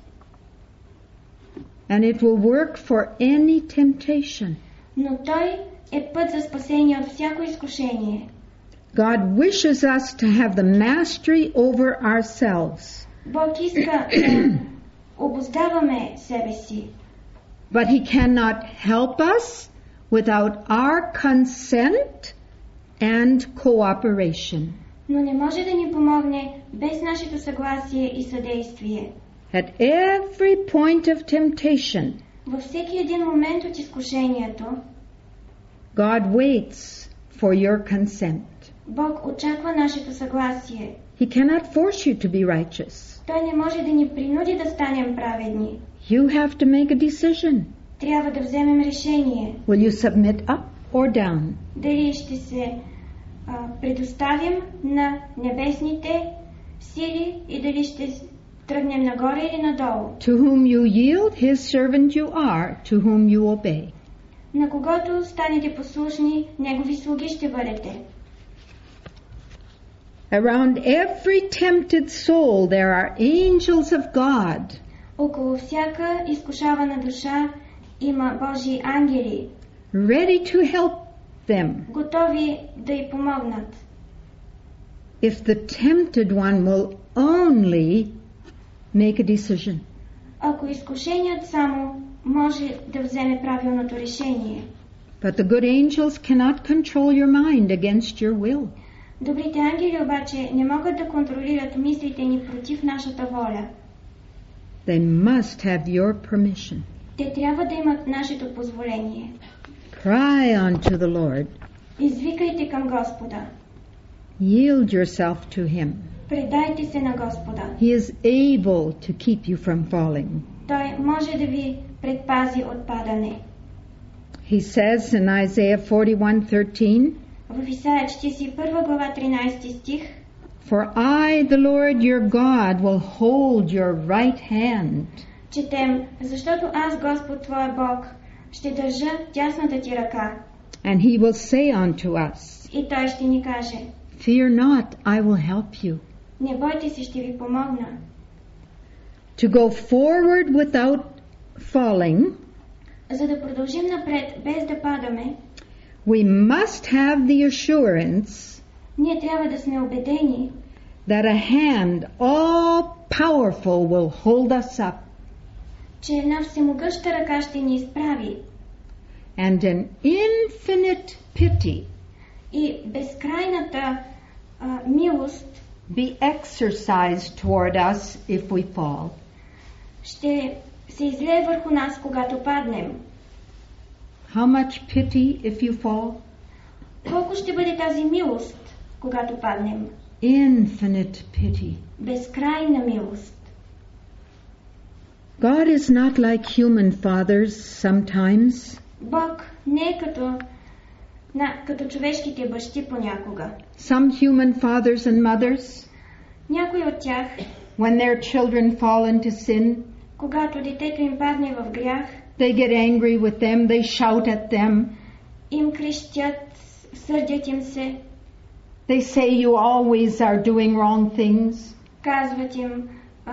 And it will work for any temptation. Но той е път за спасение от всяко изкушение. God wishes us to have the mastery over ourselves. Бог иска да обуздаваме себе си. But He cannot help us without our consent and cooperation. Но не може да ни помогне без нашето съгласие и съдействие. At every point of temptation, Във всеки един момент от изкушението, God waits for your consent. Бог очаква нашето съгласие. He cannot force you to be righteous. Той не може да ни принуди да станем праведни. You have to make a decision. Трябва да вземем решение. Will you submit up or down? Дали ще се предоставим на небесните сили и дали ще тръгнем нагоре или надолу. To whom you yield, his servant you are, to whom you obey. На когото станете послушни, негови слуги ще бъдете. Around every tempted soul there are angels of God. Около всяка изкушавана душа има Божии ангели, Ready to help them. готови да й помогнат. If the tempted one will only make a decision. Ако изкушеният само може да вземе правилното решение. But the good angels cannot control your mind against your will. Добрите ангели обаче не могат да контролират мислите ни против нашата воля. They must have your permission. Те трябва да имат нашето позволение. Cry unto the Lord. Извикайте към Господа. Yield yourself to Him. Предайте се на Господа. He is able to keep you from falling. Той може да ви предпази от падане. He says in Isaiah 41:13, В Исаия 41 глава 13 стих: For I, the Lord your God, will hold your right hand. Четем: защото аз, Господ твоя Бог, ще държа дясната ти ръка. And He will say unto us, И той ще ни каже: Fear not, I will help you. не бойте се, ще ви помогна. To go forward without falling, За да продължим напред без да падаме, we must have the assurance ние трябва да сме убедени, that a hand all powerful will hold us up, че една всемогъща ръка ще ни изправи and an infinite pity и безкрайната милост be exercised toward us if we fall. ще се излее върху нас, когато паднем. How much pity if you fall? Колко ще бъде тази милост, когато паднем? Infinite pity. Безкрайна милост. God is not like human fathers sometimes. Бог не е като човешките бащи понякога. Some human fathers and mothers, Някои от тях, when their children fall into sin, когато детето им падне в грях, they get angry with them, they shout at them. им крещят, сърдят им се, They say you always are doing wrong things. казват им: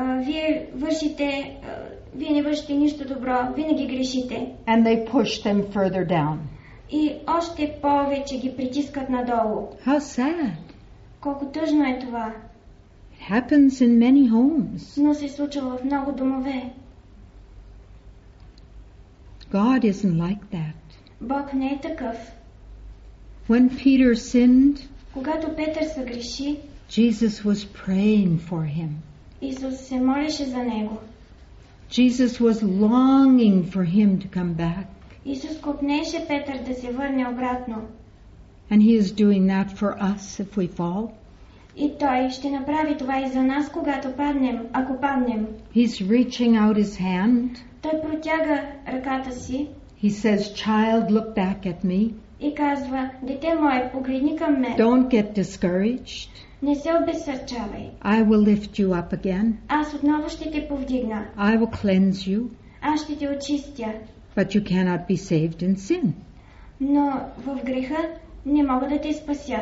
вие не вършите нищо добро, винаги грешите. And they push them further down. И още повече ги притискат надолу. How sad. Колко тъжно е това. It happens in many homes. Но се случва в много домове. God isn't like that. Бог не е такъв. When Peter sinned, Когато Петър съгреши, Jesus was praying for him. Исус се молеше за него. Jesus was longing for him to come back. Исус копнеше Петър да се върне обратно. And he is doing that for us if we fall. И той ще направи това и за нас, когато паднем, ако паднем. He's reaching out his hand Той протяга ръката си He says, child, look back at me. И казва, дете мое, погледни към мен. Don't get discouraged. Не се обезсърчавай. I will lift you up again. Аз отново ще те повдигна. I will cleanse you. Аз ще те очистя. But you cannot be saved in sin. Но в греха не мога да те спася.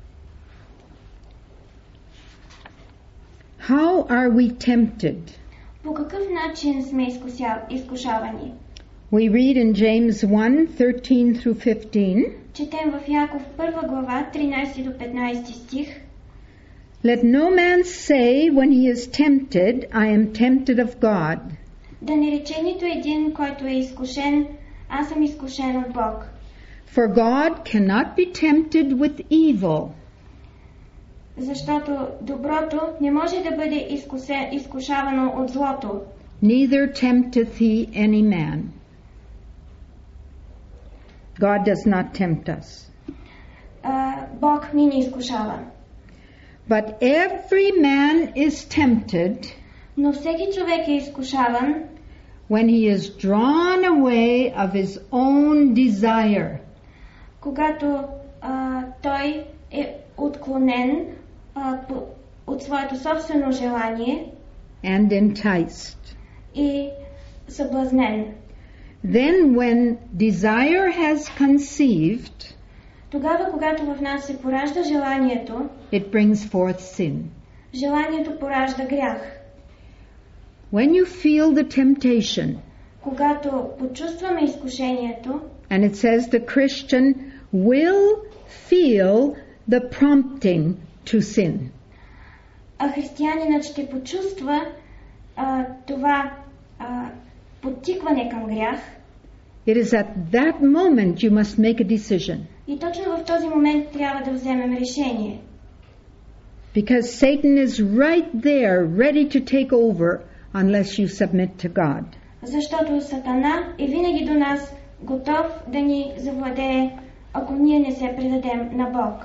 How are we tempted? По какъв начин сме изкушавани? We read in James 1:13 through 15. Четем в Яков 1 глава 13 до 15 стих. Let no man say when he is tempted, I am tempted of God. Да не рече нито един, който е изкушен, аз съм изкушен от Бог. For God cannot be tempted with evil. Защото доброто не може да бъде изкушавано от злото. Neither tempteth he any man. God does not tempt us. Бог ни не изкушава. But every man is tempted Но всеки човек е изкушаван, when he is drawn away of his own desire. Когато той е отклонен от своето собствено желание And enticed. и съблазнен. Then when desire has conceived, Тогава, когато в нас се поражда желанието, it brings forth sin. желанието поражда грях. When you feel the temptation, Когато почувстваме изкушението, and it says the Christian will feel the prompting to sin. а християнинът ще почувства това подтикване към грях, It is at that moment you must make a decision. и точно в този момент трябва да вземем решение. Because Satan is right there, ready to take over unless you submit to God. Защото Сатана е винаги до нас, готов да ни завладее, ако ние не се предадем на Бог.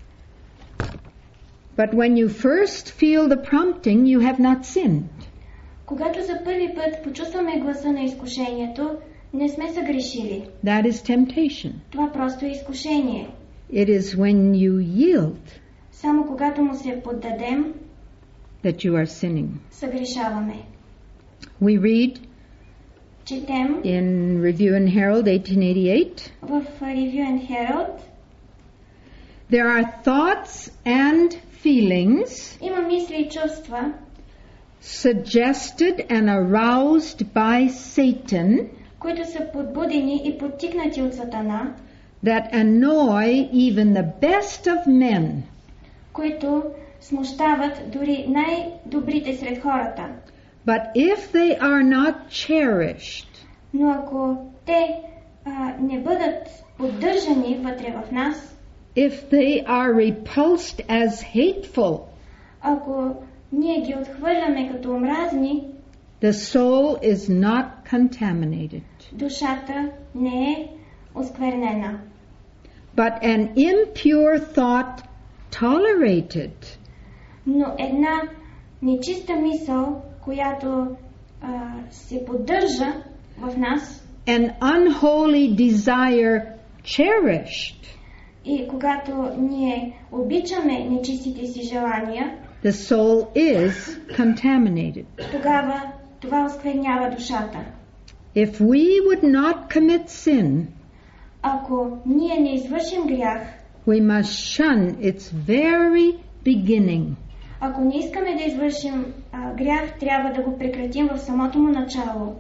But when you first feel the prompting, you have not sinned. Когато за първи път почувстваме гласа на изкушението, не сме съгрешили. That is temptation. Това просто е изкушение. It is when you yield Само когато му се поддадем, that you are sinning. съгрешаваме. We read Четем in Review and Herald 1888, в Review and Herald, there are thoughts and feelings има мисли и чувства, suggested and aroused by Satan които са подбудени и подтикнати от Сатана, that annoy even the best of men. които смущават дори най-добрите сред хората. But if they are not cherished, Но ако те не бъдат поддържани вътре в нас, if they are repulsed as hateful, ако ние ги отхвърляме като омразни, the soul is not contaminated, душата не е осквернена. but an impure thought tolerated. Но една нечиста мисъл, която се поддържа в нас, An unholy desire cherished, и когато ние обичаме нечистите си желания, the soul is contaminated. тогава това осквернява душата. If we would not commit sin, Ако ние не извършим грях, we must shun its very beginning. ако не искаме да извършим грях, трябва да го прекратим в самото му начало.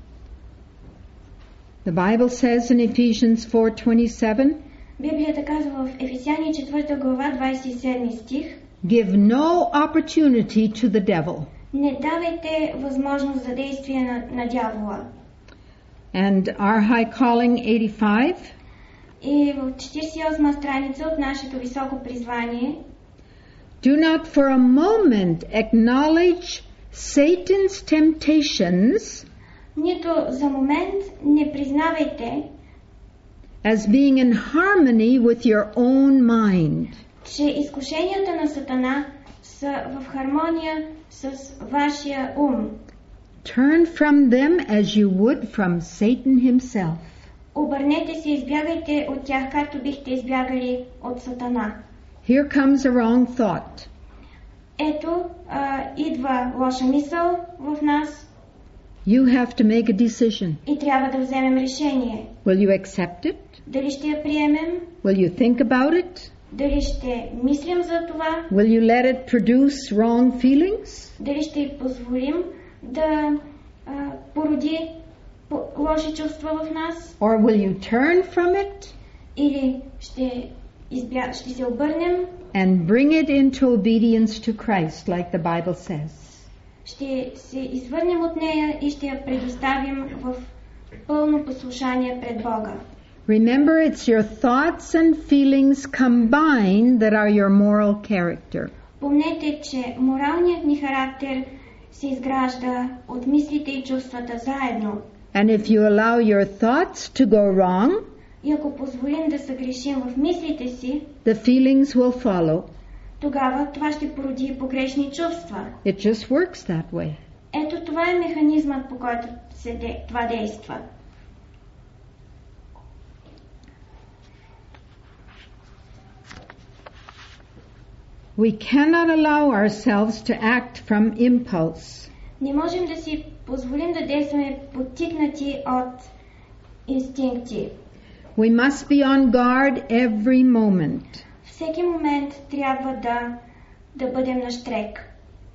The Bible says in Ephesians 4:27, Библията казва в Ефесяни 4 глава 27 стих: give no opportunity to the devil. Не давайте възможност за действие на дявола. And our high calling 85, И в 48 страница от нашето високо призвание: do not for a moment acknowledge Satan's temptations нито за момент не признавайте, as being in harmony with your own mind. че изкушенията на Сатана са в хармония с вашия ум. Turn from them as you would from Satan himself. Обърнете се и избягайте от тях, както бихте избягали от Сатана. Here comes a wrong thought. Ето, идва лоша мисъл в нас You have to make a decision. и трябва да вземем решение. Will you accept it? Дали ще я приемем? Will you think about it? Дали ще мислим за това? Will you let it produce wrong feelings? Дали ще й позволим да породи лоши чувства в нас? Or will you turn from it Или ще се обърнем? and bring it into obedience to Christ, like the Bible says? Ще се извърнем от нея и ще я предоставим в пълно послушание пред Бога. Remember, it's your thoughts and feelings combined that are your moral character. Помнете, че моралният ни характер се изгражда от мислите и чувствата заедно. And if you allow your thoughts to go wrong, И ако позволим да съгрешим в мислите си, the feelings will follow. тогава това ще породи погрешни чувства. It just works that way. Ето това е механизмът, по който това действа. We cannot allow ourselves to act from impulse. Не можем да си позволим да действаме подтикнати от инстинкти. We must be on guard every moment. Всеки момент трябва да бъдем на щрек.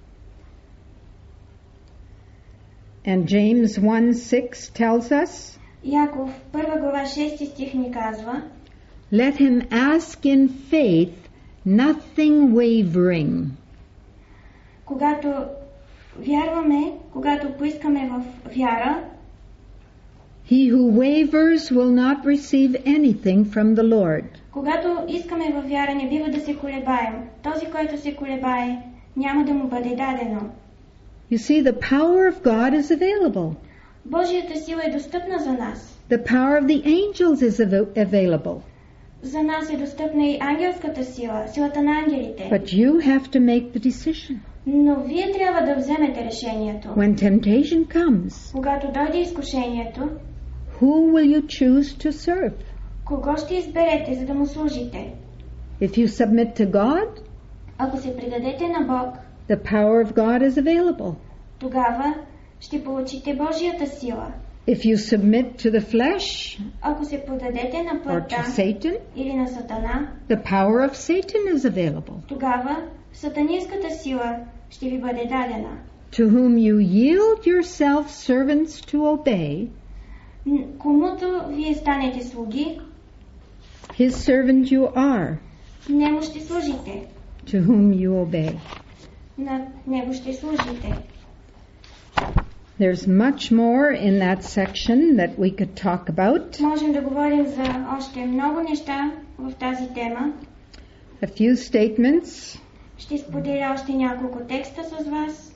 And James 1:6 tells us, Яков, 1 глава 6 стих ни казва: let him ask in faith, nothing wavering. Когато вярваме, когато поискаме в вяра, He who wavers will not receive anything from the Lord. когато искаме във вяра, не бива да се колебаем. Този, който се колебае, няма да му бъде дадено. You see, the power of God is available. Божията сила е достъпна за нас. The power of the angels is available. За нас е достъпна и ангелската сила, силата на ангелите. But you have to make the decision. Но вие трябва да вземете решението. When temptation comes, Когато дойде изкушението, who will you choose to serve? кого ще изберете, за да му служите? If you submit to God, Ако се предадете на Бог, the power of God is available. тогава ще получите Божията сила. If you submit to the flesh Ако се подадете на or плътта to Satan, или на Сатана, the power of Satan is available. тогава сатанинската сила ще ви бъде дадена. To whom you yield yourself servants to obey, Комуто вие станете слуги, his servant you are, него ще служите. to whom you obey. На него ще служите. There's much more in that section that we could talk about. Можем да говорим за още много неща в тази тема. A few statements. Ще споделя още няколко текста с вас.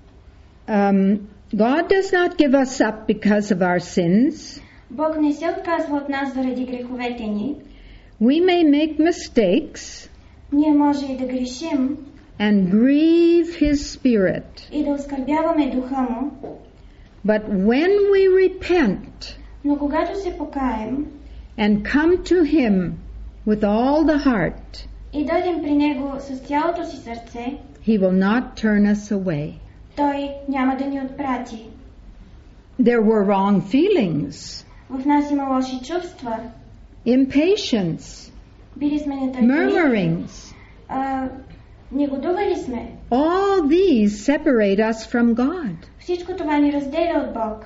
God does not give us up because of our sins. Бог не се отказва от нас заради греховете ни. We may make mistakes Ние може и да грешим and grieve His Spirit. и да оскърбяваме духа му, But when we repent но когато се покаем and come to Him with all the heart, и дойдем при него с цялото си сърце, He will not turn us away. той няма да ни отпрати. There were wrong feelings, В нас има лоши чувства. impatience, Били сме нетърпеливи. murmurings. Негодували сме. All these separate us from God. Всичко това ни разделя от Бог.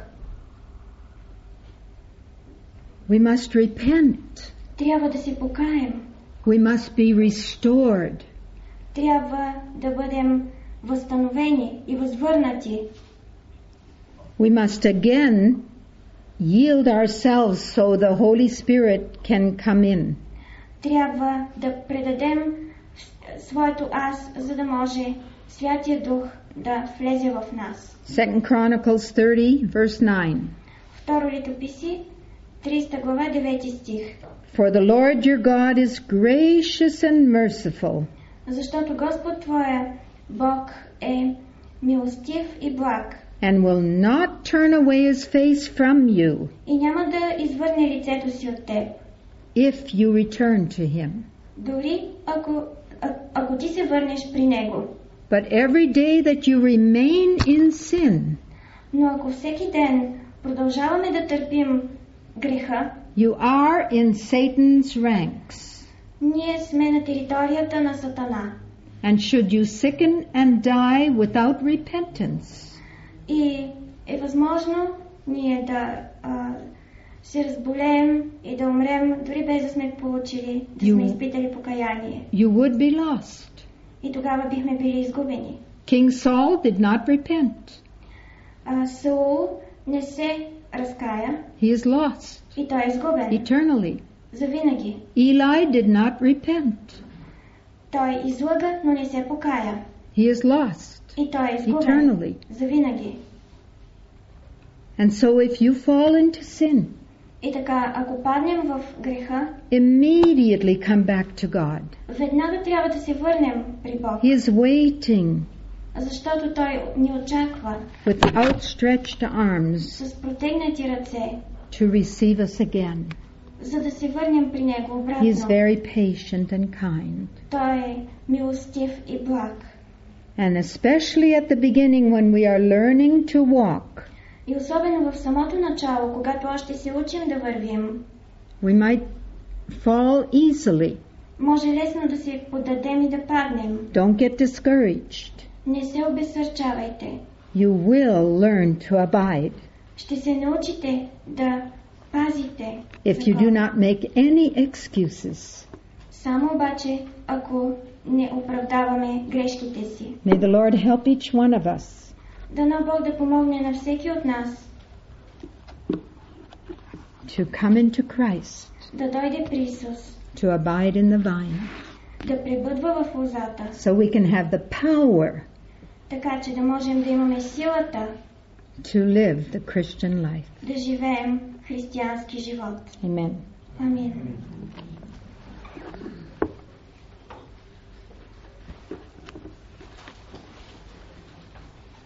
We must repent. Трябва да се покаем. We must be restored. Трябва да бъдем възстановени и възвърнати. We must again yield ourselves so the Holy Spirit can come in. Трябва да предадем своето аз, за да може Святия Дух да влезе в нас. 2 Chronicles 30, verse 9. Второ летописи, 30 глава, 9 стих. For the Lord your God is gracious and merciful, Защото Господ твоя Бог е милостив и благ, and will not turn away his face from you и няма да извърне лицето си от теб. if you return to him. Дори ако ти се върнеш при него. But every day that you remain in sin, Но ако всеки ден продължаваме да търпим греха, you are in Satan's ranks. ние сме на територията на Сатана. And should you sicken and die without repentance, И е възможно ние да се разболеем и да умрем, дори без да сме получили, да сме изпитали покаяние. you would be lost. И тогава бихме били изгубени. King Saul did not repent. Саул не се разкая He is lost и той е изгубен eternally. завинаги. Eli did not repent. Той излъга, но не се покая. He is lost И той е изгубен eternally. завинаги. And so if you fall into sin, И така, ако паднем в греха, immediately come back to God. веднага трябва да се върнем при Бог. He is waiting Защото Той ни очаква with outstretched arms с протегнати ръце, to receive us again. за да се върнем при Него обратно. He is very patient and kind. Той е милостив и благ. And especially at the beginning when we are learning to walk, И особено в самото начало, когато още се учим да вървим, we might fall easily. може лесно да се поддадем и да паднем. Don't get discouraged. Не се обезсърчавайте. You will learn to abide Ще се научите да пазите if you do закона. not make any excuses. Само обаче, ако не оправдаваме грешките си. May the Lord help each one of us Дано Бог да помогне на всеки от нас to come into Christ, да дойде при Исус, to abide in the vine, да пребъдва в лозата, so we can have the power така че да можем да имаме силата to live the Christian life. да живеем християнски живот. Amen. Амин.